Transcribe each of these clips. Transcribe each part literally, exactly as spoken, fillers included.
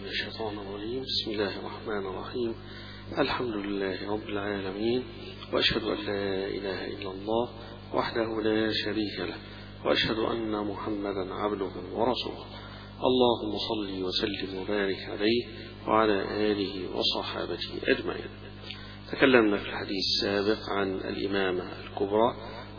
من الشيطان الرجيم. بسم الله الرحمن الرحيم. الحمد لله رب العالمين، وأشهد أن لا إله إلا الله وحده لا شريك له، وأشهد أن محمدا عبده ورسوله. اللهم صل وسلم وبارك عليه وعلى آله وصحابته أجمعين. تكلمنا في الحديث السابق عن الإمامة الكبرى،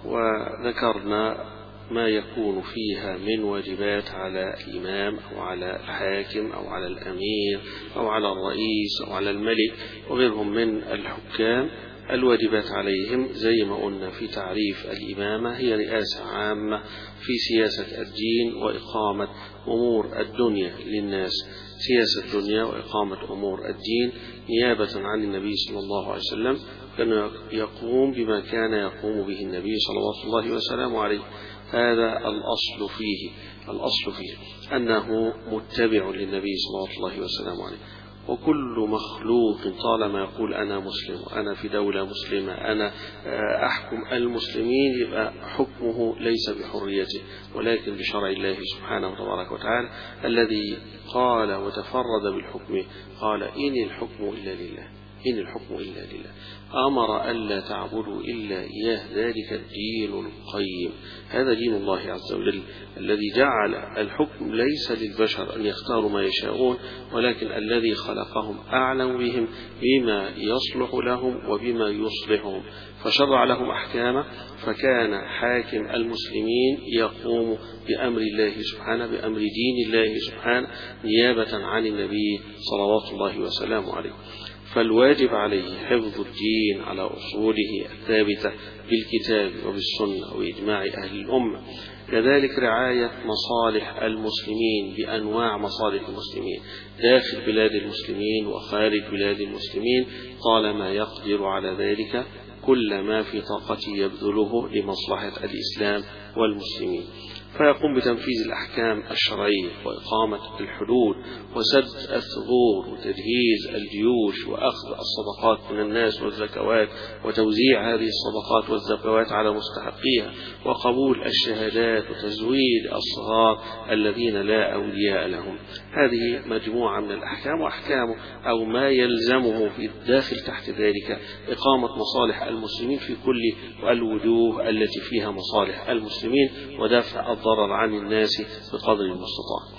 وذكرنا ما يكون فيها من واجبات على الإمام أو على الحاكم أو على الأمير أو على الرئيس أو على الملك وغيرهم من الحكام. الواجبات عليهم زي ما قلنا في تعريف الإمامة هي رئاسة عامة في سياسة الدين وإقامة أمور الدنيا للناس، سياسة الدنيا وإقامة أمور الدين نيابة عن النبي صلى الله عليه وسلم، كان يقوم بما كان يقوم به النبي صلى الله عليه وسلم عليه. هذا الأصل فيه الأصل فيه أنه متبع للنبي صلى الله عليه وسلم عليه. وكل مخلوق طالما يقول أنا مسلم وأنا في دولة مسلمة أنا أحكم المسلمين، يبقى حكمه ليس بحريته ولكن بشرع الله سبحانه وتبارك وتعالى الذي قال وتفرد بالحكم، قال إن الحكم إلا لله، إن الحكم إلا لله، أمر ألا تعبدوا إلا إياه، ذلك الدين القيم. هذا دين الله عز وجل الذي جعل الحكم ليس للبشر أن يختاروا ما يشاءون، ولكن الذي خلقهم أعلم بهم بما يصلح لهم وبما يصلحهم، فشرع لهم أحكامه، فكان حاكم المسلمين يقوم بأمر الله سبحانه، بأمر دين الله سبحانه نيابة عن النبي صلوات الله وسلامه عليه. فالواجب عليه حفظ الدين على أصوله الثابتة بالكتاب وبالسنة وإجماع أهل الأمة، كذلك رعاية مصالح المسلمين بأنواع مصالح المسلمين داخل بلاد المسلمين وخارج بلاد المسلمين، طالما يقدر على ذلك كل ما في طاقته يبذله لمصلحة الإسلام والمسلمين. فيقوم بتنفيذ الأحكام الشرعية وإقامة الحدود وسد الثغور وتجهيز الجيوش وأخذ الصدقات من الناس والزكوات وتوزيع هذه الصدقات والزكوات على مستحقيها وقبول الشهادات وتزويد الصغار الذين لا أولياء لهم. هذه مجموعة من الأحكام، وأحكامه أو ما يلزمه في الداخل تحت ذلك إقامة مصالح المسلمين في كل الوجوه التي فيها مصالح المسلمين ودفع الضرر عن الناس بقدر المستطاع.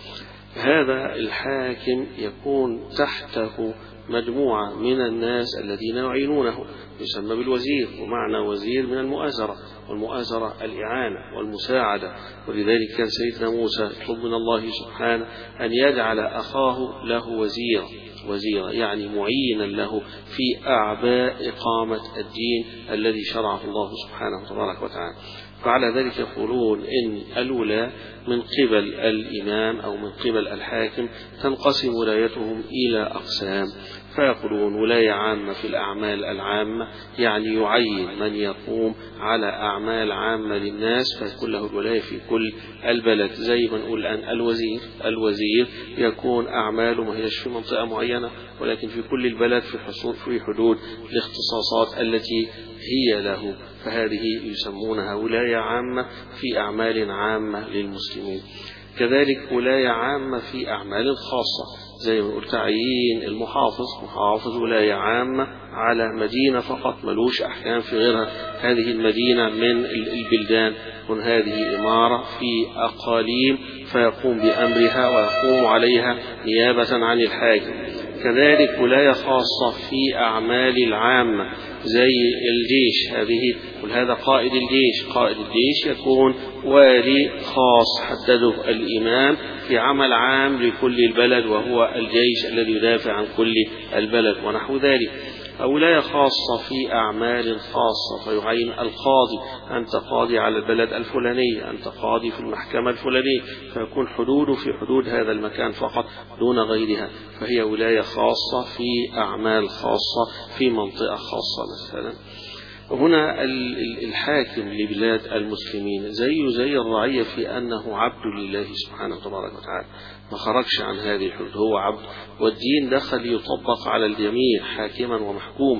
هذا الحاكم يكون تحته مجموعة من الناس الذين يعينونه، يسمى بالوزير، ومعنى وزير من المؤازرة، والمؤازرة الإعانة والمساعدة. ولذلك كان سيدنا موسى يطلب من الله سبحانه أن يجعل أخاه له وزيرا وزيرا يعني معينا له في أعباء إقامة الدين الذي شرعه الله سبحانه وتبارك وتعالى. فعلى ذلك يقولون إن الولاة من قبل الإمام أو من قبل الحاكم تنقسم ولايتهم إلى أقسام، فيقولون ولاية عامة في الأعمال العامة، يعني يعين من يقوم على أعمال عامة للناس فيكون له الولاية في كل البلد. زي ما نقول الآن الوزير الوزير يكون أعماله ما هيش في منطقة معينة ولكن في كل البلد في حصول في حدود الاختصاصات التي هي له، فهذه يسمونها ولاية عامة في أعمال عامة للمسلمين. كذلك ولاية عامة في أعمال خاصة، زي ما قلت تعيين المحافظ محافظ ولاية عامة على مدينة فقط ملوش أحكام في غيرها، هذه المدينة من البلدان، تكون هذه إمارة في أقاليم فيقوم بأمرها ويقوم عليها نيابة عن الحاكم. كذلك ولاية خاصة في أعمال العامة زي الجيش، هذه وهذا قائد الجيش، قائد الجيش يكون والي خاص حدده الإمام في عمل عام لكل البلد وهو الجيش الذي يدافع عن كل البلد ونحو ذلك. ولاية خاصة في أعمال خاصة فيعين القاضي، أنت قاضي على البلد الفلاني، أنت قاضي في المحكمة الفلانية، فيكون حدوده في حدود هذا المكان فقط دون غيرها، فهي ولاية خاصة في أعمال خاصة في منطقة خاصة مثلا. هنا الحاكم لبلاد المسلمين زيه زي الرعية في أنه عبد لله سبحانه وتبارك وتعالى، ما خرجش عن هذه الحدود، هو عبد، والدين دخل يطبق على الجميع حاكما ومحكوما.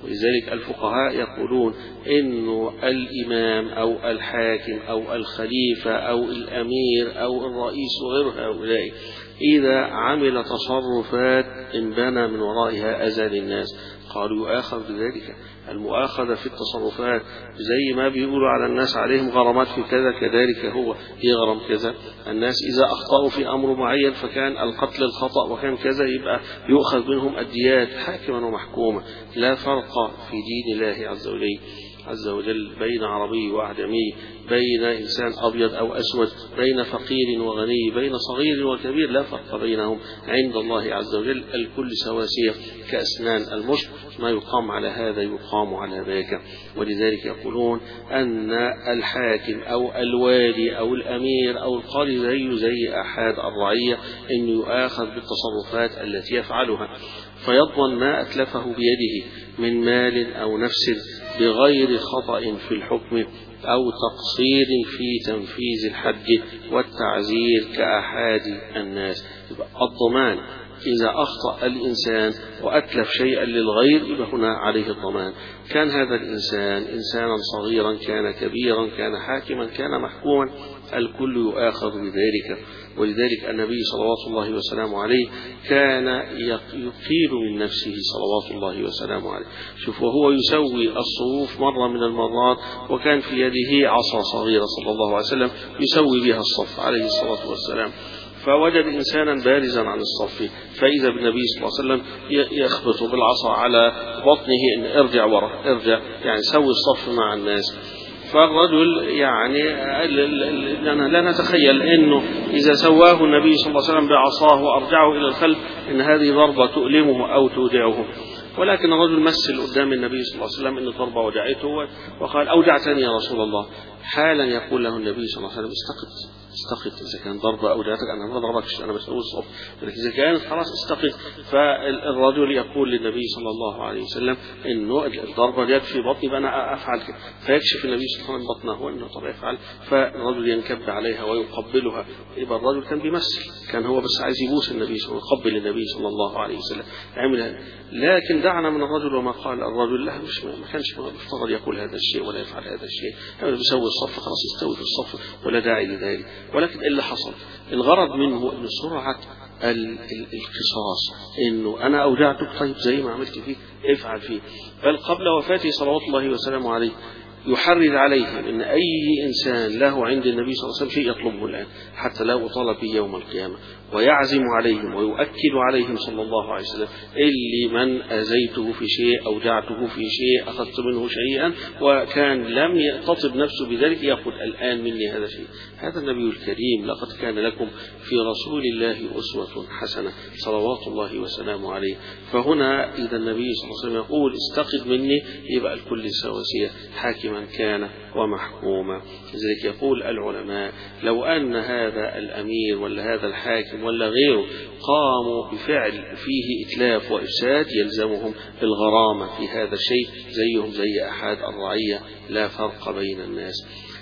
ولذلك الفقهاء يقولون إنه الإمام أو الحاكم أو الخليفة أو الأمير أو الرئيس وغير هؤلاء إذا عمل تصرفات انبنى من ورائها أذى للناس قالوا يؤاخذ بذلك. المؤاخذة في التصرفات زي ما بيقولوا على الناس عليهم غرامات في كذا كذلك هو يغرم كذا. الناس إذا أخطأوا في أمر معين فكان القتل الخطأ وكان كذا يبقى يؤخذ منهم الديات حاكما ومحكوما. لا فرق في دين الله عز وجل عز وجل بين عربي وأعجمي، بين إنسان أبيض أو أسود، بين فقير وغني، بين صغير وكبير، لا فرق بينهم عند الله عز وجل. الكل سواسية كأسنان المشط، ما يقام على هذا يقام على ذاك. ولذلك يقولون أن الحاكم أو الوالي أو الأمير أو القاضي زي زي أحد الرعية أن يؤاخذ بالتصرفات التي يفعلها، فيضمن ما أتلفه بيده من مال أو نفس بغير خطأ في الحكم أو تقصير في تنفيذ الحد والتعزير كأحد الناس. الضمان إذا أخطأ الإنسان وأتلف شيئا للغير يبقى هنا عليه الضمان. كان هذا الإنسان إنسانا صغيرا كان كبيرا كان حاكما كان محكوما الكل يؤاخذ بذلك. ولذلك النبي صلوات الله وسلامه عليه كان يقيل من نفسه صلوات الله وسلامه عليه. شوف وهو يسوي الصفوف مرة من المرات وكان في يده عصا صغيرة صلى الله عليه وسلم يسوي بها الصف عليه الصلاة والسلام، فوجد إنسانا بارزا عن الصف فإذا بالنبي صلى الله عليه وسلم يخبط بالعصا على بطنه إن ارجع وراء ارجع يعني سوي الصف مع الناس. فالرجل يعني لا نتخيل أنه إذا سواه النبي صلى الله عليه وسلم بعصاه وأرجعه إلى الخلف إن هذه ضربة تؤلمه أو تودعه، ولكن الرجل مثل قدام النبي صلى الله عليه وسلم أن الضربة وجعته وقال أوجعتني يا رسول الله. حالا يقول له النبي صلى الله عليه وسلم استقط استقط إذا كان ضربة أوجعتك أنا ما ضربكش أنا بسوي الصف، لكن إذا كانت خلاص استقط. فالرجل يقول للنبي صلى الله عليه وسلم إنه الضربة جت في بطني فأنا أفعل كده، فيكشف النبي صلى الله عليه وسلم بطنه وإنه طب يفعل، فالرجل ينكب عليها ويقبلها. يبقى الرجل كان بيمثل، كان هو بس عايز يبوس النبي صلى الله عليه وسلم يقبل النبي صلى الله عليه وسلم عمل. لكن دعنا من الرجل وما قال الرجل لا مش ما كانش مفترض يقول هذا الشيء ولا يفعل هذا الشيء، يعني بيسوي الصف خلاص يستوي في الصف ولا داعي لذلك. ولكن اللي حصل الغرض منه أن سرعة القصاص، إنه أنا أوجعتك طيب زي ما عملت فيه افعل فيه. بل قبل وفاته صلوات الله وسلامه عليه يحرض عليهم إن أي إنسان له عند النبي صلى الله عليه وسلم شيء يطلبه الآن حتى لا أطالب به يوم القيامة، ويعزم عليهم ويؤكد عليهم صلى الله عليه وسلم اللي من أزيته في شيء أوجعته في شيء أخذت منه شيئا وكان لم يقتطب نفسه بذلك يأخذ الآن مني هذا الشيء. هذا النبي الكريم لقد كان لكم في رسول الله أسوة حسنة صلوات الله وسلامه عليه. فهنا إذا النبي صلى الله عليه وسلم يقول استقد مني يبقى الكل سواسية حاكما كان ومحكوما. لذلك يقول العلماء لو أن هذا الأمير ولا هذا الحاكم ولا غيره قاموا بفعل فيه إتلاف وإفساد يلزمهم الغرامة في هذا الشيء زيهم زي أحد الرعية، لا فرق بين الناس.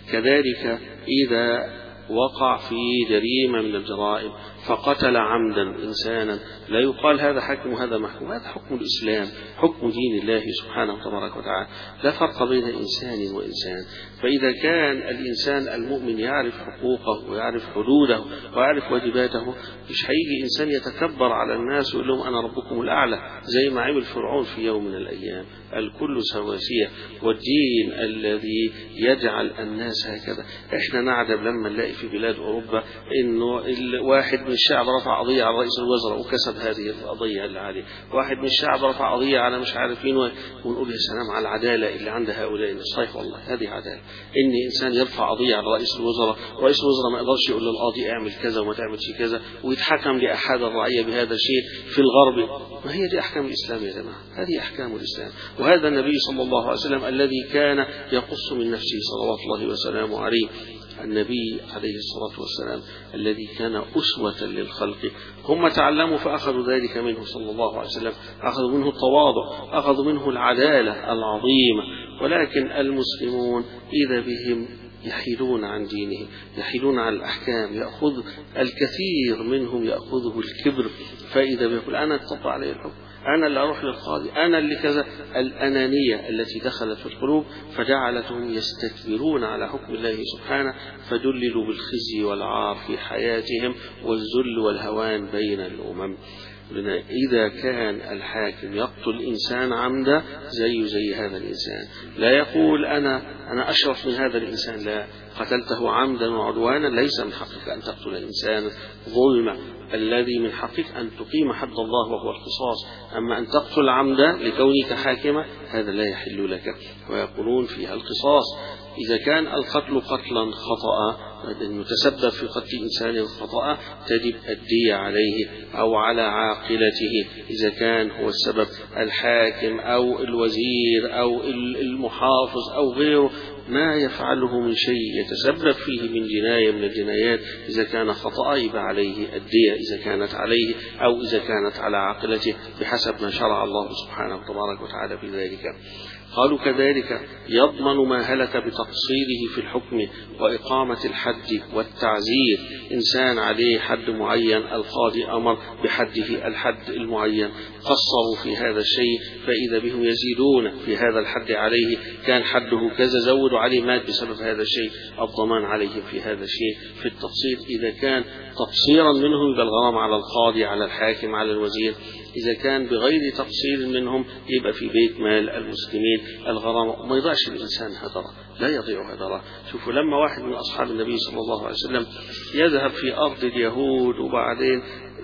كذلك إذا وقع في جريمة من الجرائم فقتل عمدا إنسانا لا يقال هذا حكم وهذا محكوم، هذا حكم الإسلام حكم دين الله سبحانه تبارك وتعالى، لا فرق بين إنسان وإنسان. فإذا كان الإنسان المؤمن يعرف حقوقه ويعرف حدوده ويعرف واجباته مش هيجي إنسان يتكبر على الناس ويقول لهم أنا ربكم الأعلى زي ما عمل فرعون في يوم من الأيام. الكل سواسية، والدين الذي يجعل الناس هكذا. احنا نعجب لما نلاقي في بلاد أوروبا إنه الواحد من الشعب رفع قضية على رئيس الوزراء وكسب هذه القضية اللي عليه، واحد من الشعب رفع قضية على مش عارف مين، ونقول يا سلام على العدالة اللي عند هؤلاء. صحيح والله هذه عدالة، إن إنسان يرفع قضية على رئيس الوزراء، رئيس الوزراء ما يقدرش يقول للقاضي اعمل كذا وما تعملش كذا ويتحكم لأحد الرعية بهذا الشيء في الغرب. ما هي دي أحكام الإسلام يا جماعة؟ هذه أحكام الإسلام. وهذا النبي صلى الله عليه وسلم الذي كان يقص من نفسه صلوات الله وسلامه عليه، النبي عليه الصلاة والسلام الذي كان أسوة للخلق. هم تعلموا فأخذوا ذلك منه صلى الله عليه وسلم، أخذوا منه التواضع، أخذوا منه العدالة العظيمة. ولكن المسلمون إذا بهم يحيلون عن دينه، يحيلون عن الأحكام، يأخذ الكثير منهم يأخذه الكبر، فإذا بيقول أنا اتطبع عليه الحكم أنا اللي أروح للقاضي، أنا اللي كذا. الأنانية التي دخلت في القلوب فجعلتهم يستكبرون على حكم الله سبحانه، فدللوا بالخزي والعار في حياتهم والذل والهوان بين الأمم. إذا كان الحاكم يقتل إنسان عمدا زي زي هذا الإنسان، لا يقول أنا أنا أشرف من هذا الإنسان، لا، قتلته عمدا وعدوانا ليس من حقك أن تقتل الإنسان ظلما، الذي من حقك أن تقيم حد الله وهو القصاص. أما أن تقتل عمدا لكونك حاكمة هذا لا يحل لك، ويقولون فيها القصاص. إذا كان القتل قتلا خطأ يتسبب في قتل إنسان خطأ تجب الدية عليه أو على عاقلته، إذا كان هو السبب الحاكم أو الوزير أو المحافظ أو غيره، ما يفعله من شيء يتسبب فيه من جناية من الجنايات، إذا كان خطأ يبقى عليه الدية، إذا كانت عليه أو إذا كانت على عاقلته بحسب ما شرع الله سبحانه وتبارك وتعالى في ذلك. قالوا كذلك يضمن ما هلك بتقصيره في الحكم وإقامة الحد والتعزير. إنسان عليه حد معين، القاضي أمر بحده الحد المعين، قصروا في هذا الشيء فإذا بهم يزيدون في هذا الحد عليه، كان حده كذا زودوا عليه مات بسبب هذا الشيء، الضمان عليهم في هذا الشيء في التقصير. إذا كان تقصيرا منهم يبقى الغرام على القاضي على الحاكم على الوزير، إذا كان بغير تقصير منهم يبقى في بيت مال المسلمين الغرامة. وما يضيعش الإنسان هدرة، لا يضيع هدرة. شوفوا لما واحد من أصحاب النبي صلى الله عليه وسلم يذهب في أرض اليهود وبعدين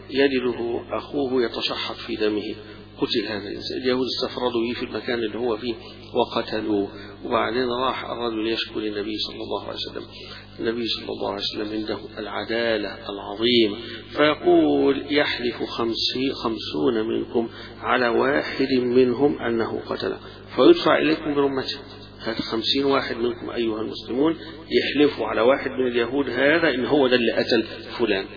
يجده أخوه يتشحط في دمه، قتل هذا الإنسان. اليهود استفردوا به في المكان اللي هو فيه وقتلوه، وبعدين راح الرجل يشكو للنبي صلى الله عليه وسلم. النبي صلى الله عليه وسلم عنده العدالة العظيمة، فيقول يحلف خمسي خمسون منكم على واحد منهم أنه قتله فيدفع إليكم برمته. هذا خمسين واحد منكم أيها المسلمون يحلفوا على واحد من اليهود هذا إن هو ده اللي قتل فلان.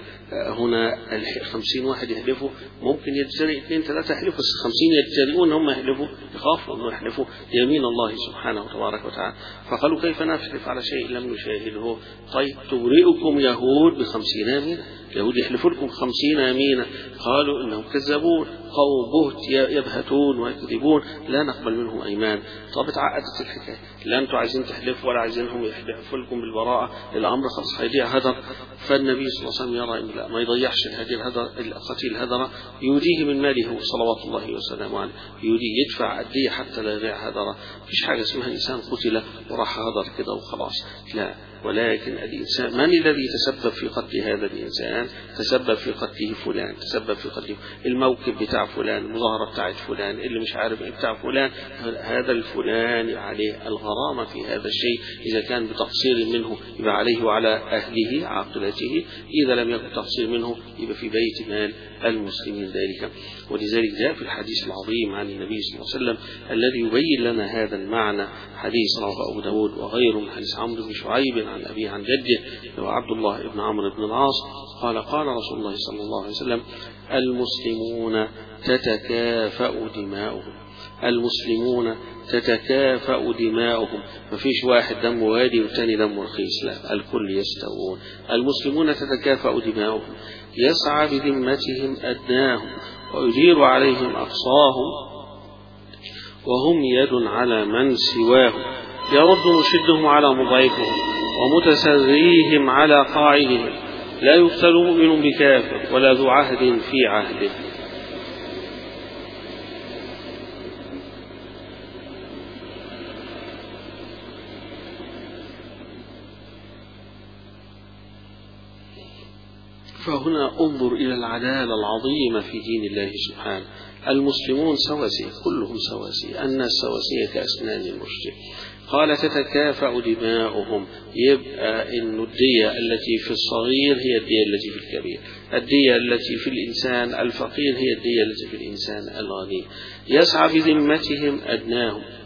هنا الخمسين واحد يحلفوا، ممكن يجترئ اثنين ثلاثة يحلفوا، بس خمسين يجترئون هم يحلفوا، يخافوا أنه يحلفوا يمين الله سبحانه وتبارك وتعالى. فقالوا كيف نحلف على شيء لم نشاهده؟ طيب تبرئكم يهود بخمسين يمين، يهود يحلفوا لكم خمسين يمينا. قالوا إنهم كذبون، قوم بهت يبهتون ويكذبون، لا نقبل منهم أيمان. طب اتعقدت الحكاية، لا أنتم عايزين تحلفوا ولا عايزينهم يحلفوا لكم بالبراءة، الأمر خلاص هيضيع هدر. فالنبي صلى الله عليه وسلم يرى إن لا، ما يضيعش هذه الهدر، القتيل هدر يوديه من ماله صلوات الله وسلامه عليه، يوديه يدفع الدية حتى لا يضيع هدر. مفيش حاجة اسمها إنسان قتل وراح هدر كده وخلاص، لا، ولكن الإنسان من الذي تسبب في قتل هذا الإنسان؟ تسبب في قتله فلان، تسبب في قتله الموكب بتاع فلان، المظاهرة بتاعت فلان، اللي مش عارف ايه بتاع فلان، هذا الفلان عليه الغرامة في هذا الشيء. إذا كان بتقصير منه يبقى عليه وعلى أهله عاقلته، إذا لم يكن تقصير منه يبقى في بيت مال المسلمين ذلك. ولذلك جاء في الحديث العظيم عن النبي صلى الله عليه وسلم الذي يبين لنا هذا المعنى، حديث رواه أبو داود وغيره من حديث عمرو بن شعيب عن أبيه عن جده وعبد الله بن عمرو بن العاص قال قال رسول الله صلى الله عليه وسلم المسلمون تتكافأ دماؤهم، المسلمون تتكافأ دماؤهم، ما فيش واحد دمه وادي والثاني دمه رخيص، لا، الكل يستوون. المسلمون تتكافأ دماؤهم، يسعى بذمتهم أدناهم ويجير عليهم أقصاهم، وهم يد على من سواهم، يرد مشدهم على مضعفهم ومتسريهم على قاعدهم، لا يقتل مؤمن بكافر ولا ذو عهد في عهده. فهنا انظر إلى العدالة العظيمة في دين الله سبحانه. المسلمون سواسية، كلهم سواسية، الناس سواسية كأسنان المشط. قال تتكافأ دماؤهم، يبقى إن الدية التي في الصغير هي الدية التي في الكبير، الدية التي في الإنسان الفقير هي الدية التي في الإنسان الغني. يسعى بذمتهم أدناهم،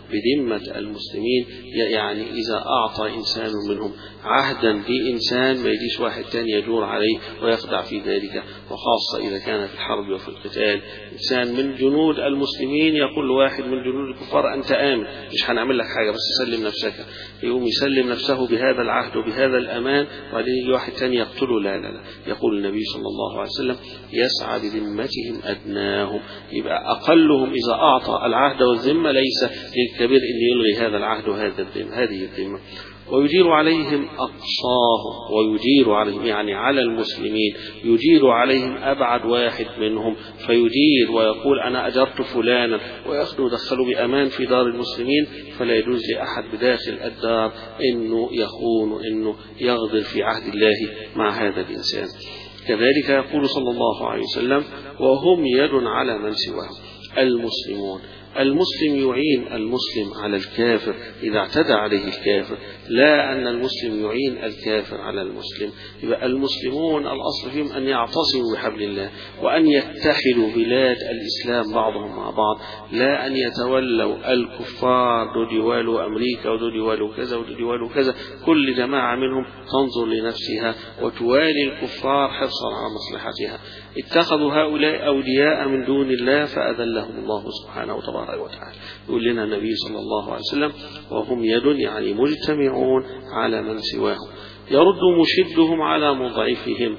بذمة المسلمين، يعني إذا أعطى إنسان منهم عهدا لإنسان ما يجيش واحد تاني يجور عليه ويخدع في ذلك، وخاصة إذا كان في الحرب وفي القتال إنسان من جنود المسلمين يقول لواحد من جنود الكفار أنت آمن مش هنعمل لك حاجة بس سلم نفسك، يقوم يسلم نفسه بهذا العهد وبهذا الأمان، وبعدين يجي واحد تاني يقتله. لا لا لا، يقول النبي صلى الله عليه وسلم يسعى بذمتهم أدناهم، يبقى أقلهم إذا أعطى العهد والذمة ليس للكبير أن يلغي هذا العهد وهذا الذمة هذه الذمة. ويجير عليهم أقصاهم، ويجير عليهم يعني على المسلمين يجير عليهم أبعد واحد منهم، فيجير ويقول أنا أجرت فلانا ويأخذوا دخلوا بأمان في دار المسلمين، فلا يجوز لأحد بداخل الدار إنه يخون وإنه يغدر في عهد الله مع هذا الإنسان. كذلك يقول صلى الله عليه وسلم وهم يد على من سواهم. المسلمون المسلم يعين المسلم على الكافر إذا اعتدى عليه الكافر، لا أن المسلم يعين الكافر على المسلم. يبقى المسلمون الأصل فيهم أن يعتصموا بحبل الله وأن يتحدوا بلاد الإسلام بعضهم مع بعض، لا أن يتولوا الكفار دول يوالوا أمريكا ودول يوالوا كذا ودول يوالوا كذا، كل جماعة منهم تنظر لنفسها وتوالي الكفار حرصا على مصلحتها. اتخذوا هؤلاء أولياء من دون الله فأذلهم الله سبحانه وتعالى وتعالى. يقول لنا النبي صلى الله عليه وسلم وهم يد يعني مجتمعون على من سواهم، يرد مشدهم على مضعفهم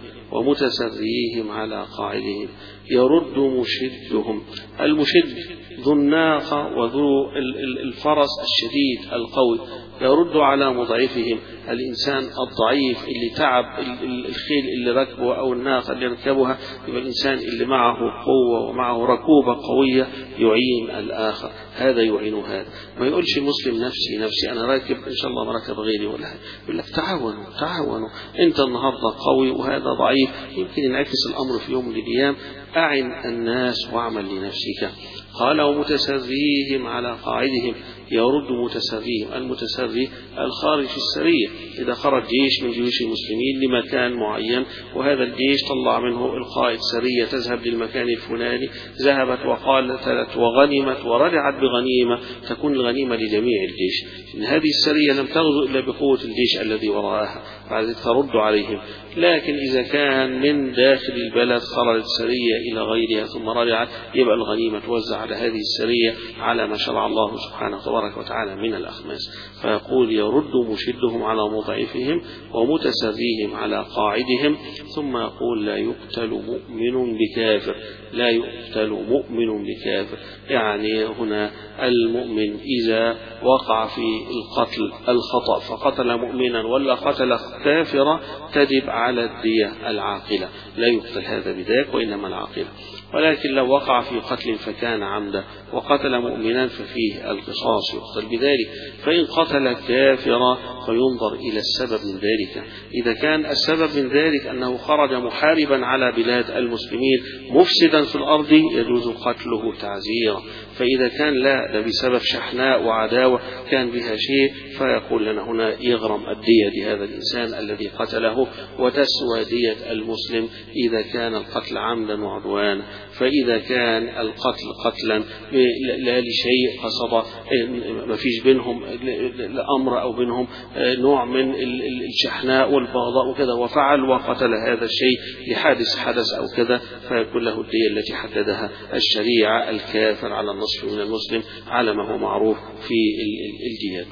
ومتسريهم على قاعدهم. يرد مشدهم، المشد ذو الناقة وذو الفرس الشديد القوي، يرد على مضعفهم الإنسان الضعيف اللي تعب الخيل اللي ركبه أو الناقة اللي ركبها، يبقى الإنسان اللي معه قوة ومعه ركوبة قوية يعين الآخر، هذا يعين هذا. ما يقولش مسلم نفسي نفسي أنا راكب إن شاء الله ما ركب غيري ولا حاجة، يقول لك تعاونوا تعاونوا، أنت النهاردة قوي وهذا ضعيف، يمكن ينعكس الأمر في يوم من الأيام. أعن الناس واعمل لنفسك. قال ومتسريهم على قاعدهم، يرد متسريهم، المتسري الخارج في السرية، إذا خرج جيش من جيوش المسلمين لمكان معين وهذا الجيش طلع منه القائد سرية تذهب للمكان الفلاني، ذهبت وقاتلت وغنمت ورجعت بغنيمة، تكون الغنيمة لجميع الجيش. إن هذه السرية لم تغزو إلا بقوة الجيش الذي وراءها، بعد ترد عليهم. لكن إذا كان من داخل البلد خرجت سرية إلى غيرها ثم رجعت، يبقى الغنيمة توزع على هذه السرية على ما شرع الله سبحانه تبارك وتعالى من الأخماس. فيقول يرد مشدهم على مضعفهم ومتسريهم على قاعدهم، ثم يقول لا يقتل مؤمن بكافر، لا يقتل مؤمن بكافر، يعني هنا المؤمن إذا وقع في القتل الخطأ فقتل مؤمنا ولا قتل كافرا تجب على الدية العاقلة، لا يقتل هذا بذاك وإنما العاقلة. ولكن لو وقع في قتل فكان عمدا وقتل مؤمنا ففيه القصاص يقتل بذلك. فإن قتل كافرا فينظر إلى السبب من ذلك، إذا كان السبب من ذلك أنه خرج محاربا على بلاد المسلمين مفسدا في الأرض يجوز قتله تعزيرا، فإذا كان لا ده بسبب شحناء وعداوة كان بها شيء فيقول لنا هنا يغرم الدية لهذا الإنسان الذي قتله، وتسوى دية المسلم إذا كان القتل عمدا وعدوانا. فإذا كان القتل قتلا لا لشيء قصد ما فيش بينهم الأمر أو بينهم نوع من الشحناء والبغضاء وكذا وفعل وقتل هذا الشيء لحادث حدث أو كذا، فيكون له الدية التي حددها الشريعة، الكافر على النصف من المسلم على ما هو معروف في الجهاد.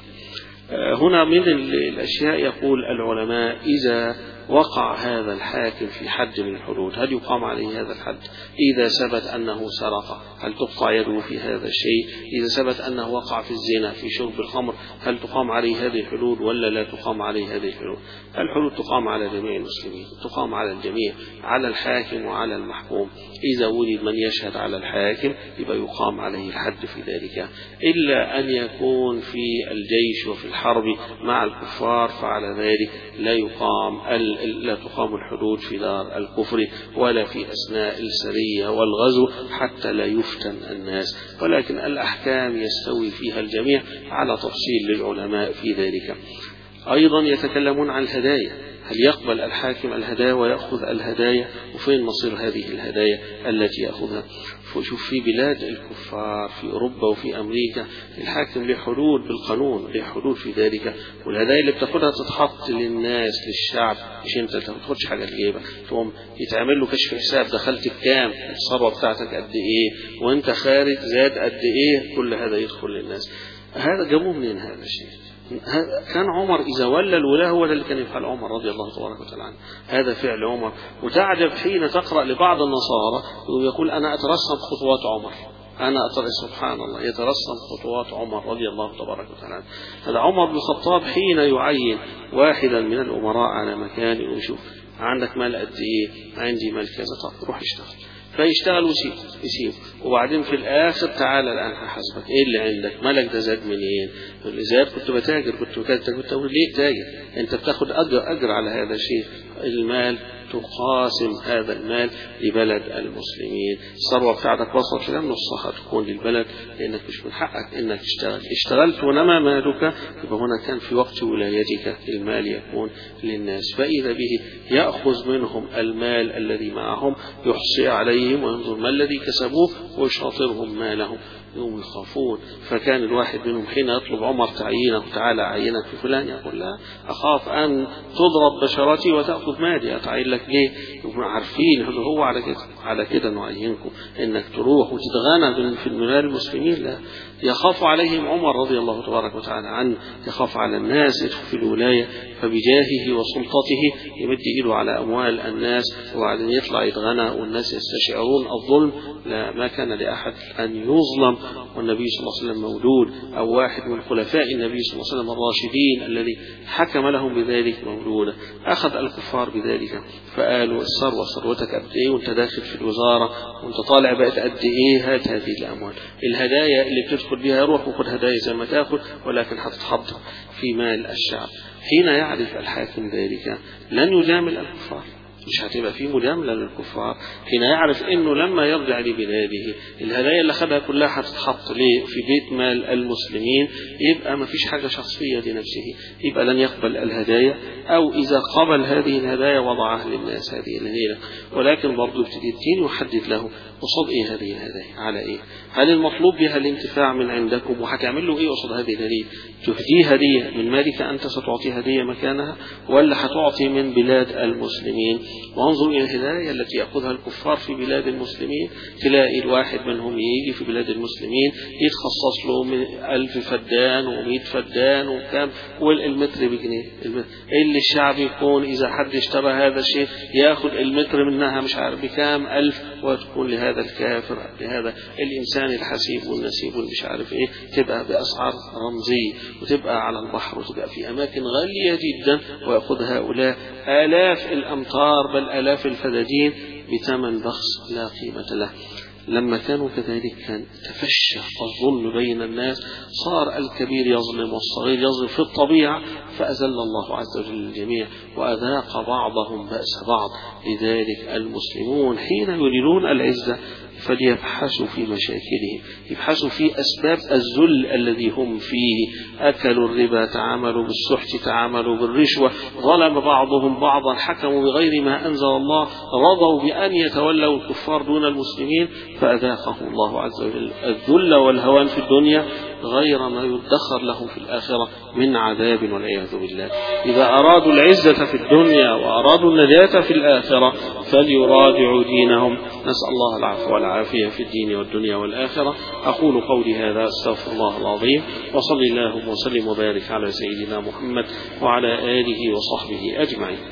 هنا من الأشياء يقول العلماء إذا وقع هذا الحاكم في حد من الحدود هل يقام عليه هذا الحد؟ إذا ثبت أنه سرق هل تقطع يده في هذا الشيء؟ إذا ثبت أنه وقع في الزنا في شرب الخمر هل تقام عليه هذه الحدود ولا لا تقام عليه هذه الحدود؟ الحدود تقام على جميع المسلمين، تقام على الجميع، على الحاكم وعلى المحكوم. إذا ولد من يشهد على الحاكم يبقى يقام عليه الحد في ذلك، إلا أن يكون في الجيش وفي الحرب مع الكفار فعلى ذلك لا يقام لا تقام الحدود في دار الكفر ولا في أثناء السرية والغزو حتى لا يفتن الناس، ولكن الأحكام يستوي فيها الجميع على تفصيل للعلماء في ذلك. أيضا يتكلمون عن الهدايا، هل يقبل الحاكم الهدايا ويأخذ الهدايا؟ وفين مصير هذه الهدايا التي يأخذها؟ شوف في بلاد الكفار في أوروبا وفي أمريكا الحاكم له حدود بالقانون، له حدود في ذلك، والهدايا اللي بتاخدها تتحط للناس للشعب، مش انت ما تاخدش حاجه لجيبك، تقوم يتعمل له كشف حساب، دخلت بكام، الثروه بتاعتك قد ايه، وانت خارج زاد قد ايه، كل هذا يدخل للناس. هذا جابوه منين هذا الشيء؟ كان عمر إذا ولى الولاة هو اللي كان يفعل عمر رضي الله تبارك وتعالى عنه، هذا فعل عمر. وتعجب حين تقرأ لبعض النصارى ويقول أنا أترسم خطوات عمر، أنا أترى سبحان الله يترسم خطوات عمر رضي الله تبارك وتعالى عنه. هذا عمر بن الخطاب حين يعين واحدا من الأمراء على مكان ويشوف عندك مال قد إيه، عندي مال كذا، طب روح اشتغل، فيشتغل ويسيب يسيب وبعدين في الآخر تعالى الآن هحاسبك، إيه اللي عندك؟ مالك ده زاد منين؟ اللي زاد كنت بتاجر، كنت بتاجر، كنت أقول ليه تاجر؟ أنت بتاخد أجر أجر على هذا الشيء. المال تقاسم هذا المال لبلد المسلمين، الثروة بتاعتك وصلت لها نصها تكون للبلد، لأنك مش من حقك إنك تشتغل، اشتغلت ونما مالك يبقى هنا كان في وقت ولايتك المال يكون للناس، فإذا به يأخذ منهم المال الذي معهم يحصي عليهم وينظر ما الذي كسبوه ويشاطرهم مالهم، يوم يخافون. فكان الواحد منهم حين يطلب عمر تعيينه، تعالى عينك في فلان، يقول لا أخاف أن تضرب بشرتي وتأخذ مالي، أتعين لك ليه؟ يكونوا عارفين هذا هو على كده على كده نعينكم إنك تروح وتتغنى في المال المسلمين، لا يخاف عليهم عمر رضي الله تبارك وتعالى عنه، يخاف على الناس في الولاية، فبجاهه وسلطته يمد إيده على أموال الناس وبعدين يطلع يتغنى والناس يستشعرون الظلم. لا، ما كان لأحد أن يظلم، والنبي صلى الله عليه وسلم مولود، أو واحد من خلفاء النبي صلى الله عليه وسلم الراشدين الذي حكم لهم بذلك مولودا. أخذ الكفار بذلك فقالوا الثروة ثروتك قد إيه وأنت داخل في الوزارة وأنت طالع بقت قد إيه، هات هذه الأموال، الهدايا اللي بتدخل بها روح وخذ هدايا زي ما تأخذ، ولكن هتتحط في مال الشعب. حين يعرف الحاكم ذلك لن يجامل الكفار، مش هتبقى فيه مجاملة للكفار. حين يعرف انه لما يرجع لبلاده الهدايا اللي خدها كلها هتتحط ليه في بيت مال المسلمين، يبقى ما فيش حاجة شخصية لنفسه، يبقى لن يقبل الهدايا، او اذا قبل هذه الهدايا وضعها للناس هذه الهدايا. ولكن برضو ابتدي الدين يحدد له قصد ايه هذه الهدايا، على ايه، هل المطلوب بها الانتفاع من عندكم وهتعمل له ايه قصد هذه الهدية؟ تهديه هدية من مالك انت ستعطي هدية مكانها، ولا هتعطي من بلاد المسلمين؟ وانظر إلى الهدايا التي يأخذها الكفار في بلاد المسلمين، تلاقي الواحد منهم يجي في بلاد المسلمين يتخصص له من ألف فدان ومئة فدان وكام، والمتر بجنيه، اللي الشعب يكون إذا حد اشترى هذا الشيء يأخذ المتر منها مش عارف بكام ألف، وتكون لهذا الكافر لهذا الإنسان الحسيب والنسيب والمش عارف إيه، تبقى بأسعار رمزية وتبقى على البحر وتبقى في أماكن غالية جدا، ويأخذ هؤلاء آلاف الأمتار بل آلاف الفدادين بثمن بخس لا قيمة له. لما كانوا كذلك كان تفشى الظلم بين الناس، صار الكبير يظلم والصغير يظلم في الطبيعة، فأذل الله عز وجل الجميع وأذاق بعضهم بأس بعض. لذلك المسلمون حين يريدون العزة فليبحثوا في مشاكلهم، يبحثوا في أسباب الذل الذي هم فيه، أكلوا الربا، تعاملوا بالسحت، تعاملوا بالرشوة، ظلم بعضهم بعضا، حكموا بغير ما أنزل الله، رضوا بأن يتولوا الكفار دون المسلمين، فأذاقهم الله عز وجل الذل والهوان في الدنيا غير ما يدخر لهم في الآخرة من عذاب والعياذ بالله. إذا أرادوا العزة في الدنيا وأرادوا النجاة في الآخرة فليراجعوا دينهم، نسأل الله العفو والعافية في الدين والدنيا والآخرة. أقول قولي هذا، أستغفر الله العظيم، وصلي اللهم وسلم وبارك على سيدنا محمد وعلى آله وصحبه أجمعين.